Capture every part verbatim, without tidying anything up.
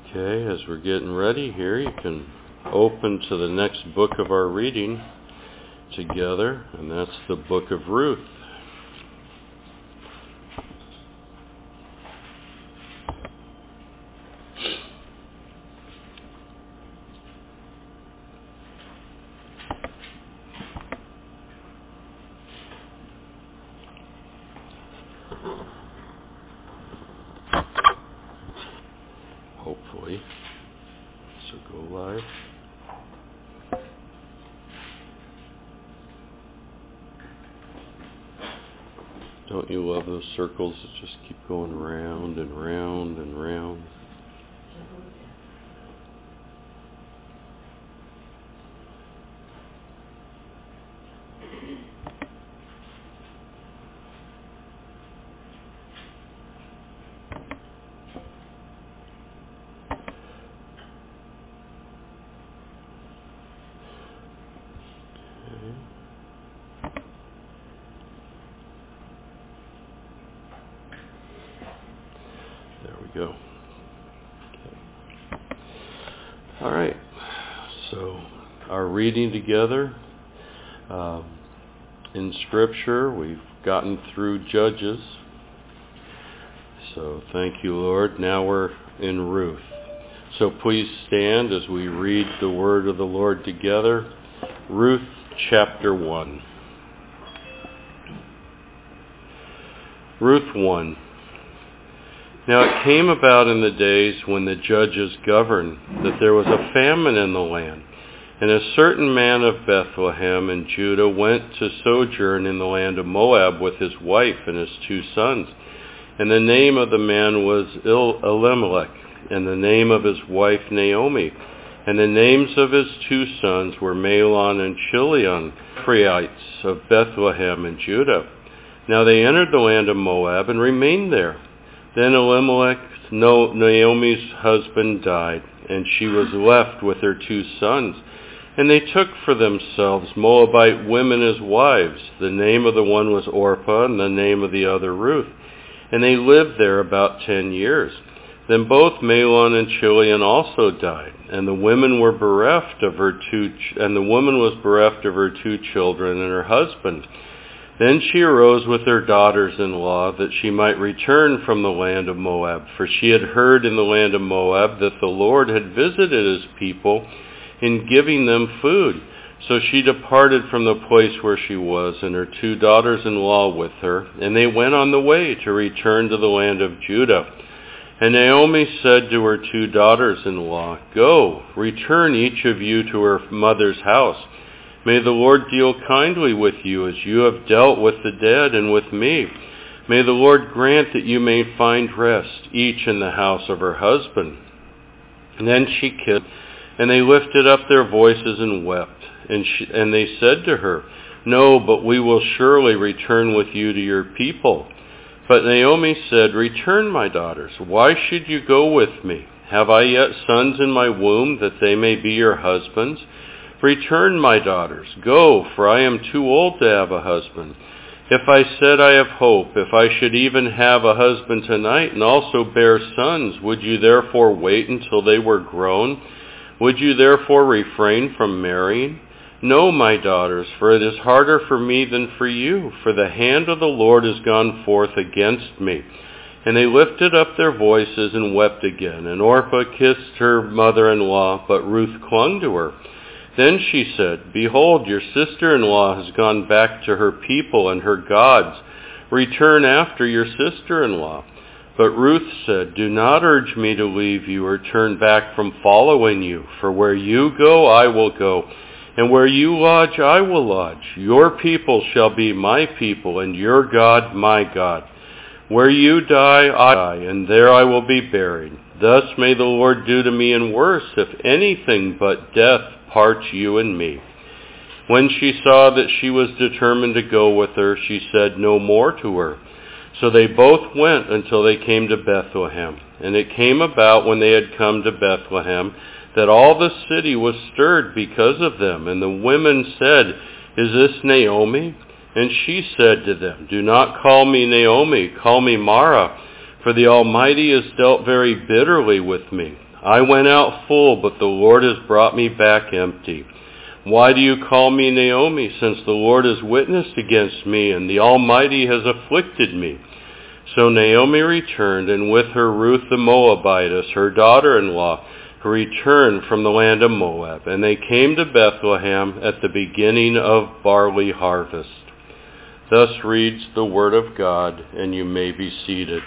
Okay, as we're getting ready here, you can open to the next book of our reading together, and that's the book of Ruth. Hopefully. So go live. Don't you love those circles that just keep going round and round and round? Go. Okay. All right. So our reading together um, in Scripture, we've gotten through Judges. So thank you, Lord. Now we're in Ruth. So please stand as we read the word of the Lord together. Ruth chapter one. Ruth one. Now it came about in the days when the judges governed that there was a famine in the land, and a certain man of Bethlehem in Judah went to sojourn in the land of Moab with his wife and his two sons. And the name of the man was Elimelech, and the name of his wife Naomi. And the names of his two sons were Mahlon and Chilion, Ephrathites of Bethlehem in Judah. Now they entered the land of Moab and remained there. Then Elimelech, Naomi's husband, died, and she was left with her two sons. And they took for themselves Moabite women as wives. The name of the one was Orpah, and the name of the other Ruth. And they lived there about ten years. Then both Mahlon and Chilion also died, and the women were bereft of her two, and the woman was bereft of her two children and her husband. Then she arose with her daughters-in-law that she might return from the land of Moab, for she had heard in the land of Moab that the Lord had visited his people in giving them food. So she departed from the place where she was, and her two daughters-in-law with her, and they went on the way to return to the land of Judah. And Naomi said to her two daughters-in-law, "Go, return each of you to her mother's house. May the Lord deal kindly with you as you have dealt with the dead and with me. May the Lord grant that you may find rest, each in the house of her husband." And then she kissed, and they lifted up their voices and wept. And, she, and they said to her, "No, but we will surely return with you to your people." But Naomi said, "Return, my daughters. Why should you go with me? Have I yet sons in my womb, that they may be your husbands? Return, my daughters, go, for I am too old to have a husband. If I said I have hope, if I should even have a husband tonight and also bear sons, would you therefore wait until they were grown? Would you therefore refrain from marrying? No, my daughters, for it is harder for me than for you, for the hand of the Lord has gone forth against me." And they lifted up their voices and wept again. And Orpah kissed her mother-in-law, but Ruth clung to her. Then she said, "Behold, your sister-in-law has gone back to her people and her gods. Return after your sister-in-law." But Ruth said, "Do not urge me to leave you or turn back from following you. For where you go, I will go, and where you lodge, I will lodge. Your people shall be my people, and your God my God. Where you die, I die, and there I will be buried. Thus may the Lord do to me and worse, if anything but death parts you and me." When she saw that she was determined to go with her, she said no more to her. So they both went until they came to Bethlehem. And it came about when they had come to Bethlehem that all the city was stirred because of them. And the women said, "Is this Naomi?" And she said to them, "Do not call me Naomi, call me Mara, for the Almighty has dealt very bitterly with me. I went out full, but the Lord has brought me back empty. Why do you call me Naomi, since the Lord has witnessed against me, and the Almighty has afflicted me? So Naomi returned, and with her Ruth the Moabitess, her daughter-in-law, who returned from the land of Moab. And they came to Bethlehem at the beginning of barley harvest. Thus reads the word of God, and you may be seated.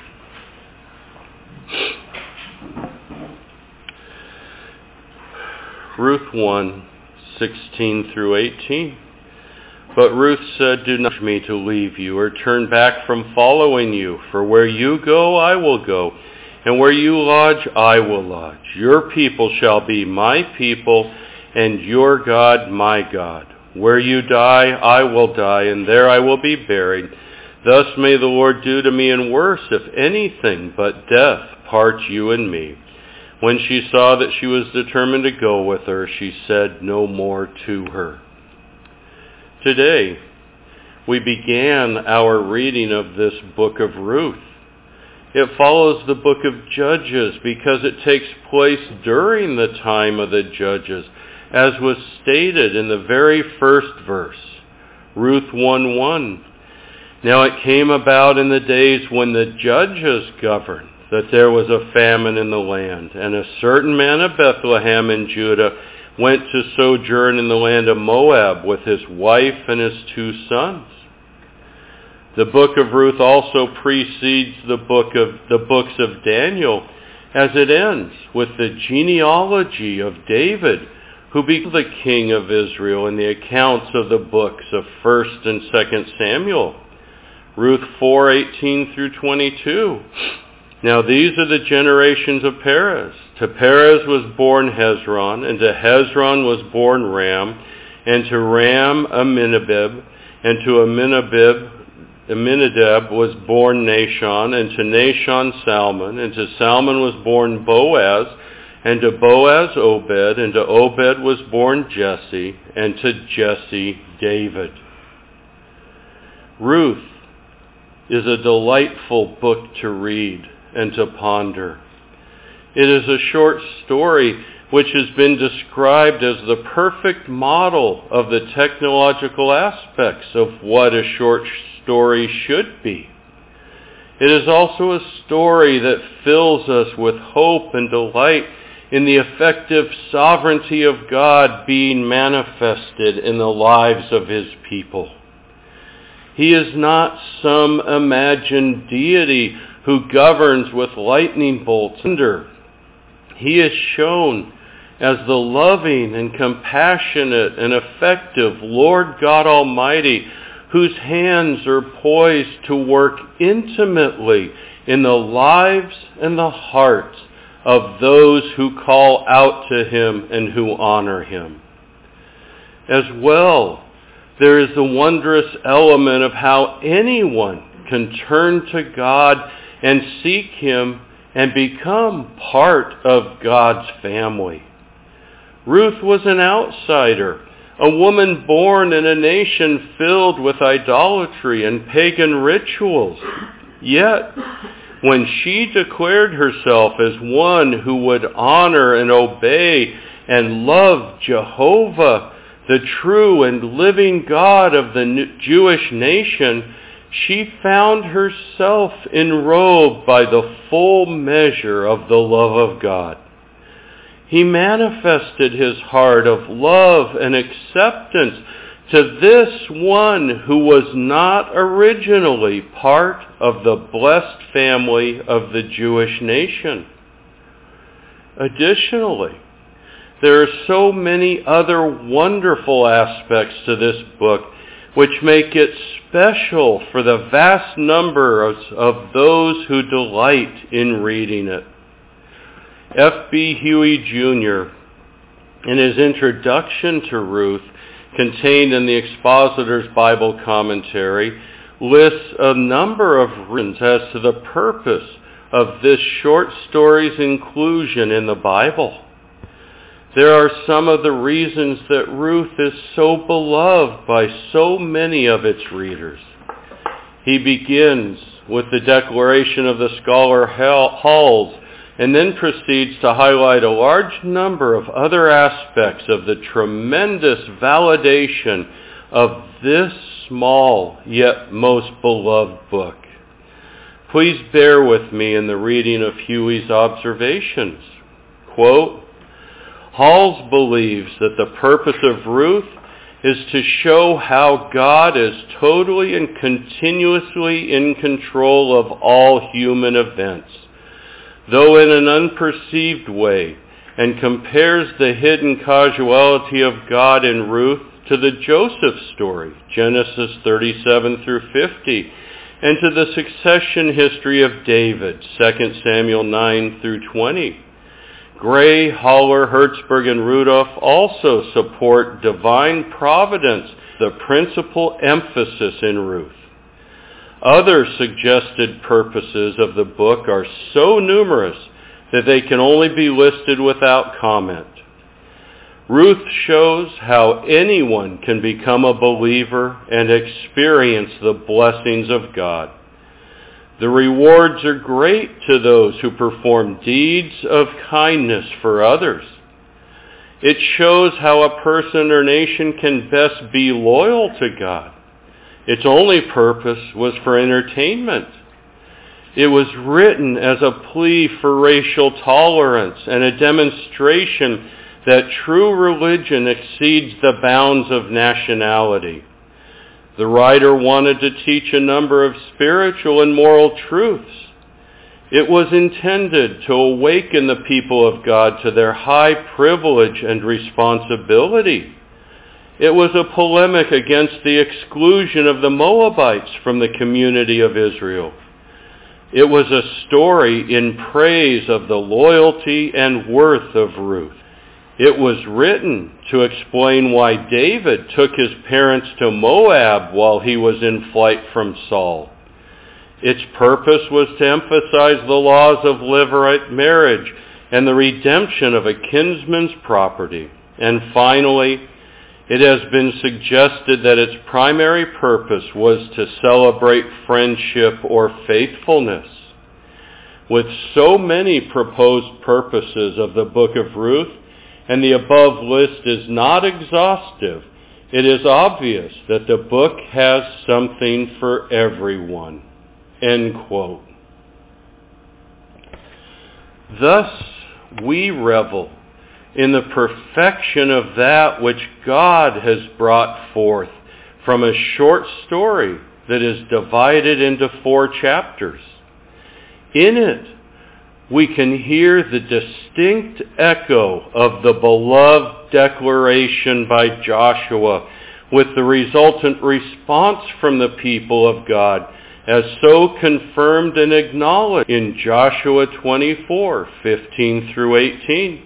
Ruth one, sixteen through eighteen. But Ruth said, do not urge me to leave you or turn back from following you, for where you go, I will go, and where you lodge, I will lodge. Your people shall be my people, and your God my God. Where you die, I will die, and there I will be buried. Thus may the Lord do to me and worse, if anything but death parts you and me. When she saw that she was determined to go with her, she said no more to her. Today, we began our reading of this book of Ruth. It follows the book of Judges because it takes place during the time of the Judges, as was stated in the very first verse, Ruth one one. Now it came about in the days when the judges governed, that there was a famine in the land, and a certain man of Bethlehem in Judah went to sojourn in the land of Moab with his wife and his two sons. The book of Ruth also precedes the book of the books of Daniel, as it ends with the genealogy of David, who became the king of Israel, in the accounts of the books of First and Second Samuel. Ruth four eighteen through twenty-two. Now these are the generations of Perez. To Perez was born Hezron, and to Hezron was born Ram, and to Ram Amminadab, and to Amminadab, Amminadab was born Nahshon, and to Nahshon Salmon, and to Salmon was born Boaz, and to Boaz Obed, and to Obed was born Jesse, and to Jesse David. Ruth is a delightful book to read and to ponder. It is a short story which has been described as the perfect model of the technological aspects of what a short story should be. It is also a story that fills us with hope and delight in the effective sovereignty of God being manifested in the lives of his people. He is not some imagined deity who governs with lightning bolts and thunder. He is shown as the loving and compassionate and effective Lord God Almighty, whose hands are poised to work intimately in the lives and the hearts of those who call out to him and who honor him. As well, there is the wondrous element of how anyone can turn to God and seek him and become part of God's family. Ruth was an outsider, a woman born in a nation filled with idolatry and pagan rituals. Yet, when she declared herself as one who would honor and obey and love Jehovah, the true and living God of the Jewish nation, she found herself enrobed by the full measure of the love of God. He manifested his heart of love and acceptance to this one who was not originally part of the blessed family of the Jewish nation. Additionally, there are so many other wonderful aspects to this book which make it special for the vast number of, of those who delight in reading it. F B Huey Junior, in his introduction to Ruth, contained in the Expositor's Bible Commentary, lists a number of reasons as to the purpose of this short story's inclusion in the Bible. There are some of the reasons that Ruth is so beloved by so many of its readers. He begins with the declaration of the scholar Halls and then proceeds to highlight a large number of other aspects of the tremendous validation of this small yet most beloved book. Please bear with me in the reading of Huey's observations. Quote, Halls believes that the purpose of Ruth is to show how God is totally and continuously in control of all human events, though in an unperceived way, and compares the hidden causality of God in Ruth to the Joseph story, Genesis thirty-seven through fifty, and to the succession history of David, Second Samuel nine through twenty. Gray, Haller, Hertzberg, and Rudolph also support divine providence, the principal emphasis in Ruth. Other suggested purposes of the book are so numerous that they can only be listed without comment. Ruth shows how anyone can become a believer and experience the blessings of God. The rewards are great to those who perform deeds of kindness for others. It shows how a person or nation can best be loyal to God. Its only purpose was for entertainment. It was written as a plea for racial tolerance and a demonstration that true religion exceeds the bounds of nationality. The writer wanted to teach a number of spiritual and moral truths. It was intended to awaken the people of God to their high privilege and responsibility. It was a polemic against the exclusion of the Moabites from the community of Israel. It was a story in praise of the loyalty and worth of Ruth. It was written to explain why David took his parents to Moab while he was in flight from Saul. Its purpose was to emphasize the laws of levirate marriage and the redemption of a kinsman's property. And finally, it has been suggested that its primary purpose was to celebrate friendship or faithfulness. With so many proposed purposes of the book of Ruth, and the above list is not exhaustive, it is obvious that the book has something for everyone. End quote. Thus we revel in the perfection of that which God has brought forth from a short story that is divided into four chapters. In it, we can hear the distinct echo of the beloved declaration by Joshua, with the resultant response from the people of God, as so confirmed and acknowledged in Joshua twenty-four, fifteen through eighteen.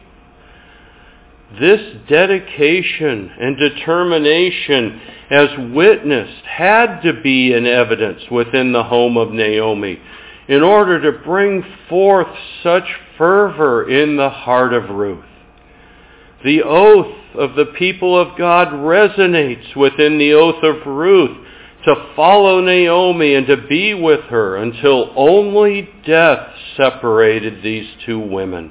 This dedication and determination as witnessed had to be in evidence within the home of Naomi, in order to bring forth such fervor in the heart of Ruth. The oath of the people of God resonates within the oath of Ruth to follow Naomi and to be with her until only death separated these two women.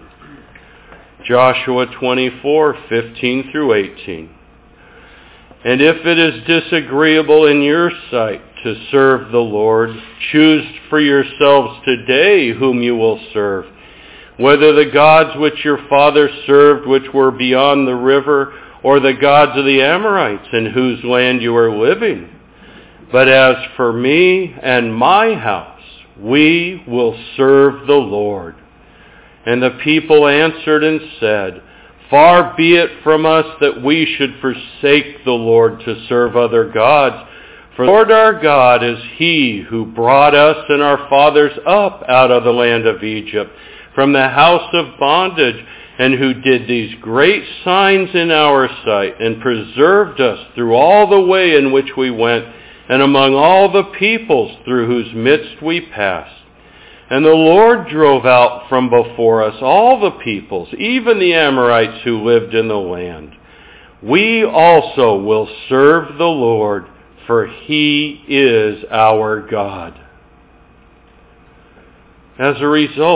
Joshua twenty-four, fifteen through eighteen. And if it is disagreeable in your sight to serve the Lord, choose for yourselves today whom you will serve, whether the gods which your fathers served, which were beyond the river, or the gods of the Amorites in whose land you are living. But as for me and my house, we will serve the Lord. And the people answered and said, Far be it from us that we should forsake the Lord to serve other gods. For the Lord our God is he who brought us and our fathers up out of the land of Egypt, from the house of bondage, and who did these great signs in our sight, and preserved us through all the way in which we went, and among all the peoples through whose midst we passed. And the Lord drove out from before us all the peoples, even the Amorites who lived in the land. We also will serve the Lord, for he is our God. As a result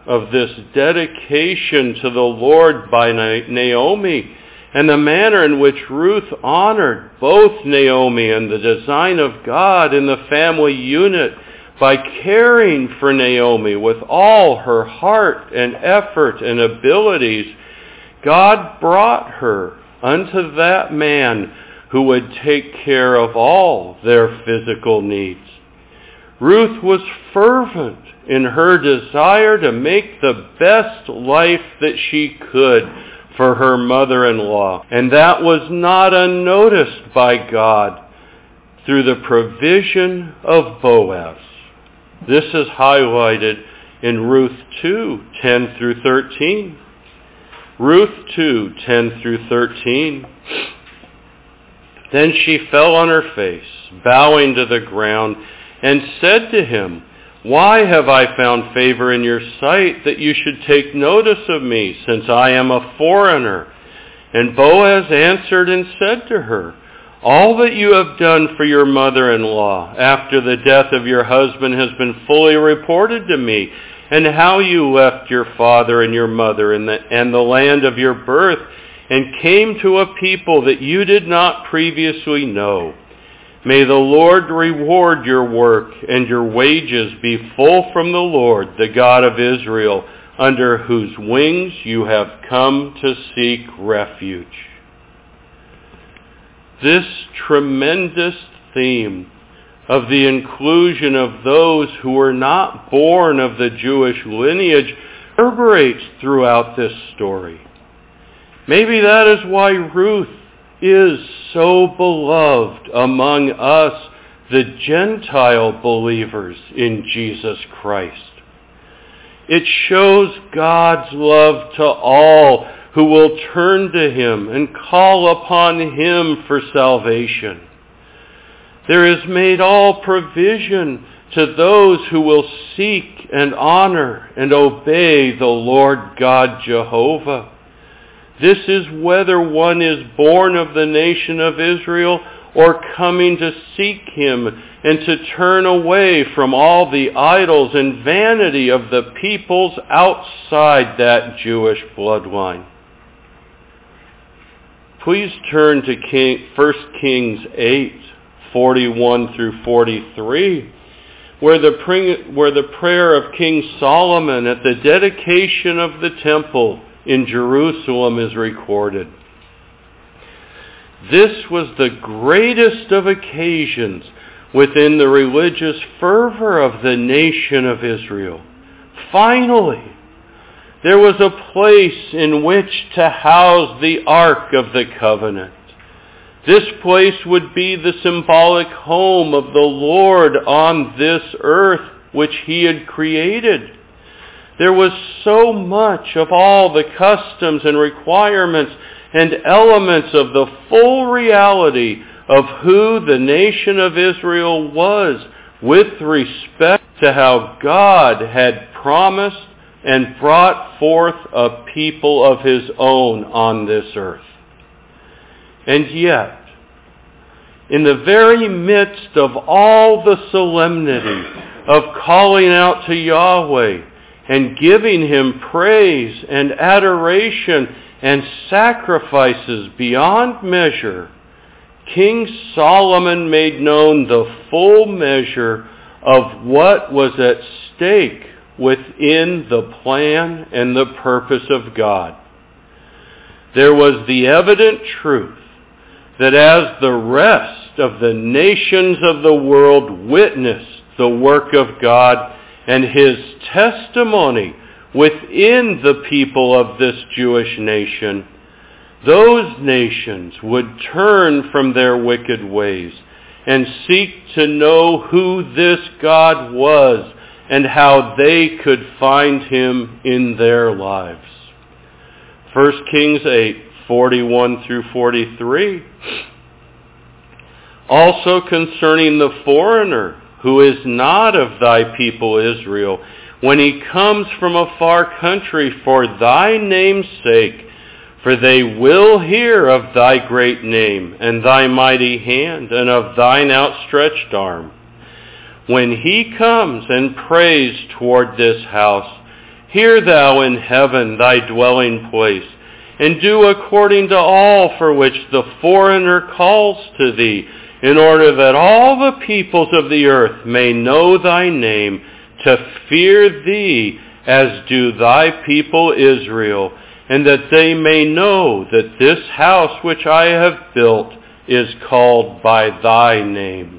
of this dedication to the Lord by Naomi, and the manner in which Ruth honored both Naomi and the design of God in the family unit by caring for Naomi with all her heart and effort and abilities, God brought her unto that man who would take care of all their physical needs. Ruth was fervent in her desire to make the best life that she could for her mother-in-law, and that was not unnoticed by God through the provision of Boaz. This is highlighted in Ruth two, ten through thirteen. Ruth two, ten through thirteen. Then she fell on her face, bowing to the ground, and said to him, "Why have I found favor in your sight, that you should take notice of me, since I am a foreigner?" And Boaz answered and said to her, "All that you have done for your mother-in-law after the death of your husband has been fully reported to me, and how you left your father and your mother and the, and the land of your birth, and came to a people that you did not previously know. May the Lord reward your work, and your wages be full from the Lord, the God of Israel, under whose wings you have come to seek refuge." This tremendous theme of the inclusion of those who were not born of the Jewish lineage reverberates throughout this story. Maybe that is why Ruth is so beloved among us, the Gentile believers in Jesus Christ. It shows God's love to all who will turn to him and call upon him for salvation. There is made all provision to those who will seek and honor and obey the Lord God Jehovah. This is whether one is born of the nation of Israel or coming to seek him and to turn away from all the idols and vanity of the peoples outside that Jewish bloodline. Please turn to King, First Kings eight, forty-one through forty-three, where the, where the prayer of King Solomon at the dedication of the temple in Jerusalem is recorded. This was the greatest of occasions within the religious fervor of the nation of Israel. Finally, there was a place in which to house the Ark of the Covenant. This place would be the symbolic home of the Lord on this earth which he had created. There was so much of all the customs and requirements and elements of the full reality of who the nation of Israel was with respect to how God had promised and brought forth a people of his own on this earth. And yet, in the very midst of all the solemnity of calling out to Yahweh and giving him praise and adoration and sacrifices beyond measure, King Solomon made known the full measure of what was at stake within the plan and the purpose of God. There was the evident truth that as the rest of the nations of the world witnessed the work of God and his testimony within the people of this Jewish nation, those nations would turn from their wicked ways and seek to know who this God was and how they could find him in their lives. First Kings eight, forty-one through forty-three. Also concerning the foreigner who is not of thy people Israel, when he comes from a far country for thy name's sake, for they will hear of thy great name and thy mighty hand and of thine outstretched arm. When he comes and prays toward this house, Hear thou in heaven thy dwelling place, and do according to all for which the foreigner calls to thee, in order that all the peoples of the earth may know thy name, to fear thee as do thy people Israel, and that they may know that this house which I have built is called by thy name.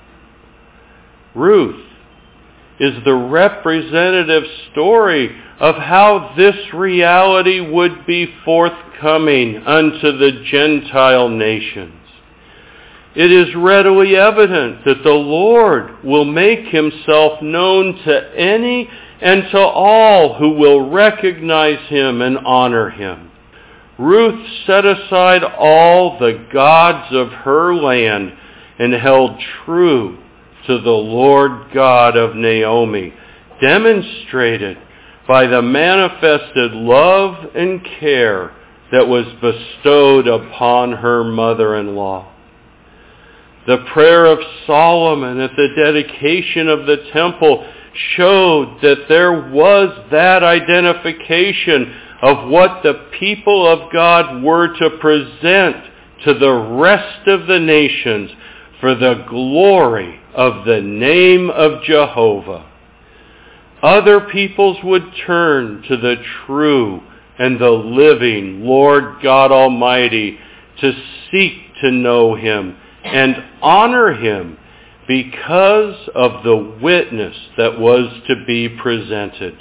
Ruth is the representative story of how this reality would be forthcoming unto the Gentile nations. It is readily evident that the Lord will make himself known to any and to all who will recognize him and honor him. Ruth set aside all the gods of her land and held true to the Lord God of Naomi, demonstrated by the manifested love and care that was bestowed upon her mother-in-law. The prayer of Solomon at the dedication of the temple showed that there was that identification of what the people of God were to present to the rest of the nations for the glory of the name of Jehovah. Other peoples would turn to the true and the living Lord God Almighty to seek to know him and honor him because of the witness that was to be presented.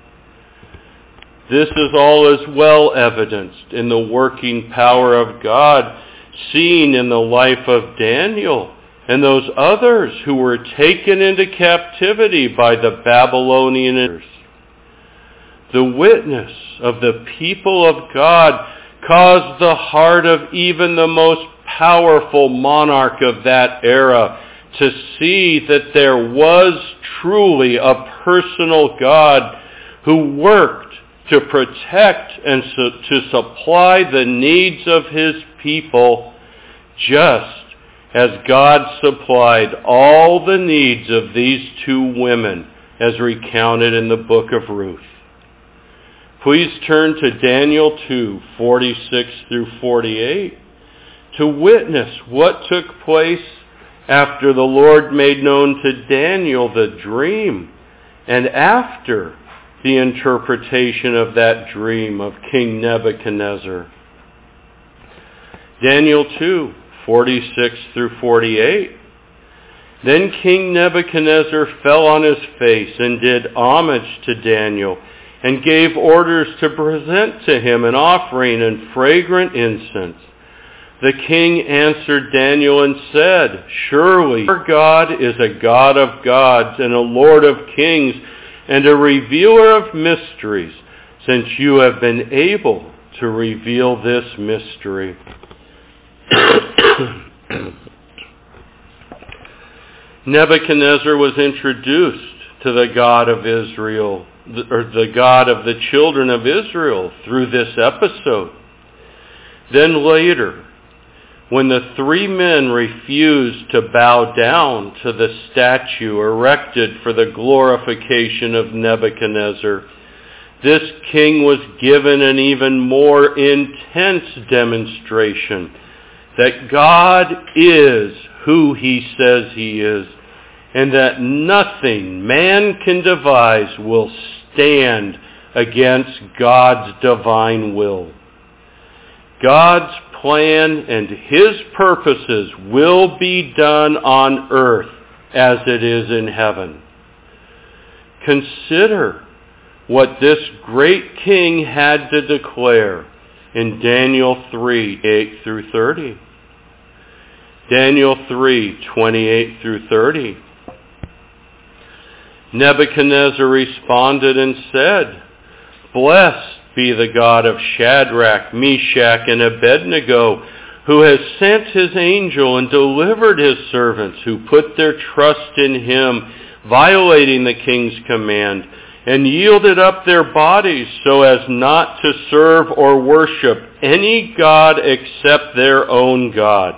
This is all as well evidenced in the working power of God seen in the life of Daniel and those others who were taken into captivity by the Babylonians. The witness of the people of God caused the heart of even the most powerful monarch of that era to see that there was truly a personal God who worked to protect and su- to supply the needs of his people, just as God supplied all the needs of these two women as recounted in the book of Ruth. Please turn to Daniel two, forty-six through forty-eight to witness what took place after the Lord made known to Daniel the dream and after the interpretation of that dream of King Nebuchadnezzar. Daniel two, forty-six through forty-eight. Then King Nebuchadnezzar fell on his face and did homage to Daniel and gave orders to present to him an offering and fragrant incense. The king answered Daniel and said, "Surely our God is a God of gods and a Lord of kings and a revealer of mysteries, since you have been able to reveal this mystery." Nebuchadnezzar was introduced to the God of Israel, or the God of the children of Israel, through this episode. Then later, when the three men refused to bow down to the statue erected for the glorification of Nebuchadnezzar, this king was given an even more intense demonstration that God is who he says he is, and that nothing man can devise will stand against God's divine will. God's plan and his purposes will be done on earth as it is in heaven. Consider what this great king had to declare in Daniel three, eight through thirty. Daniel three, twenty-eight through thirty. Nebuchadnezzar responded and said, "Blessed be the God of Shadrach, Meshach, and Abednego, who has sent his angel and delivered his servants who put their trust in him, violating the king's command, and yielded up their bodies so as not to serve or worship any god except their own God.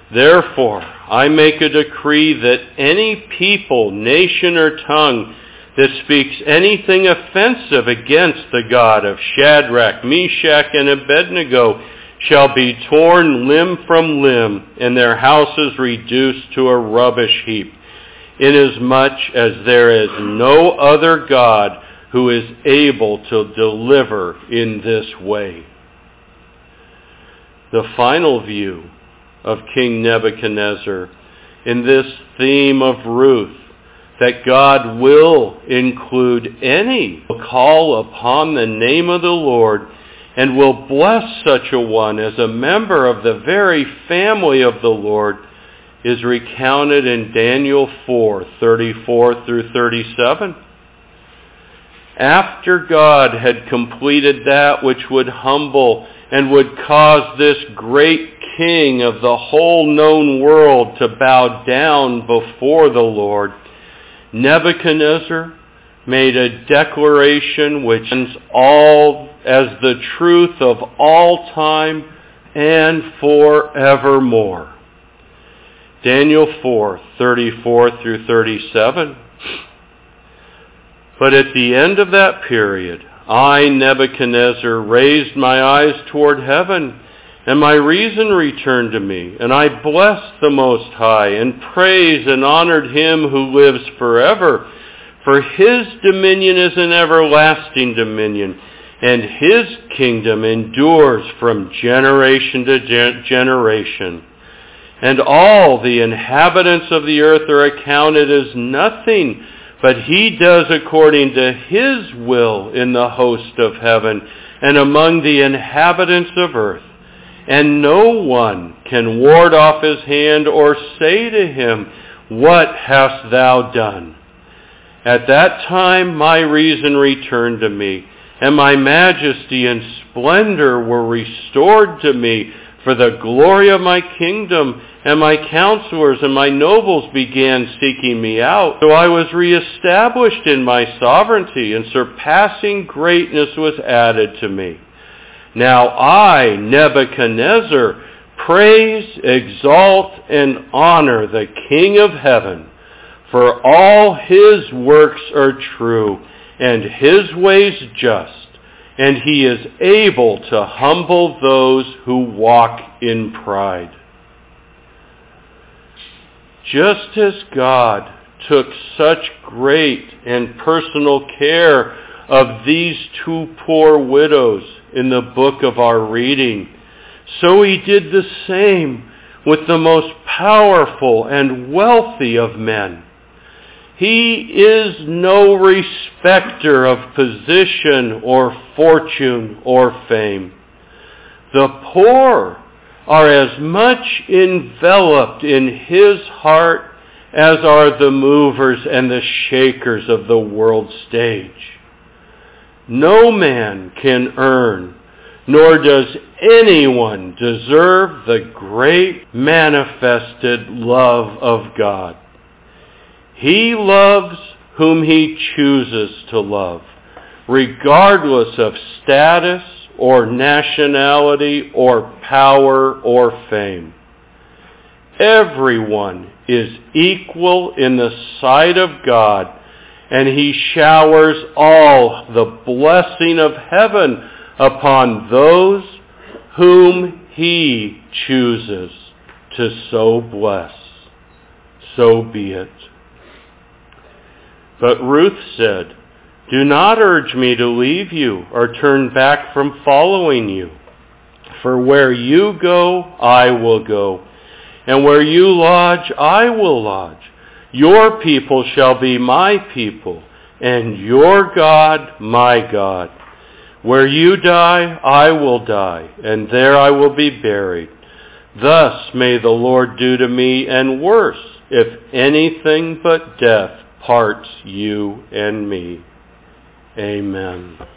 Therefore, I make a decree that any people, nation, or tongue that speaks anything offensive against the God of Shadrach, Meshach, and Abednego shall be torn limb from limb, and their houses reduced to a rubbish heap, inasmuch as there is no other God who is able to deliver in this way. The final view of King Nebuchadnezzar in this theme of Ruth, that God will include any who call upon the name of the Lord and will bless such a one as a member of the very family of the Lord, is recounted in Daniel four, thirty-four through thirty-seven. After God had completed that which would humble and would cause this great king of the whole known world to bow down before the Lord, Nebuchadnezzar made a declaration which is all as the truth of all time and forevermore. Daniel four, thirty-four through thirty-seven. But at the end of that period, I, Nebuchadnezzar, raised my eyes toward heaven, and my reason returned to me, and I blessed the Most High, and praised and honored him who lives forever. For his dominion is an everlasting dominion, and his kingdom endures from generation to gen- generation. And all the inhabitants of the earth are accounted as nothing, but he does according to his will in the host of heaven and among the inhabitants of earth. And no one can ward off his hand or say to him, "What hast thou done?" At that time my reason returned to me, and my majesty and splendor were restored to me for the glory of my kingdom, and my counselors and my nobles began seeking me out. So I was reestablished in my sovereignty, and surpassing greatness was added to me. Now I, Nebuchadnezzar, praise, exalt, and honor the King of heaven, for all his works are true, and his ways just, and he is able to humble those who walk in pride. Just as God took such great and personal care of these two poor widows in the book of our reading, so he did the same with the most powerful and wealthy of men. He is no respecter of position or fortune or fame. The poor are as much enveloped in his heart as are the movers and the shakers of the world stage. No man can earn, nor does anyone deserve the great manifested love of God. He loves whom he chooses to love, regardless of status or nationality or power or fame. Everyone is equal in the sight of God, and he showers all the blessing of heaven upon those whom he chooses to so bless. So be it. But Ruth said, "Do not urge me to leave you or turn back from following you. For where you go, I will go, and where you lodge, I will lodge. Your people shall be my people, and your God my God. Where you die, I will die, and there I will be buried. Thus may the Lord do to me, and worse, if anything but death parts you and me." Amen.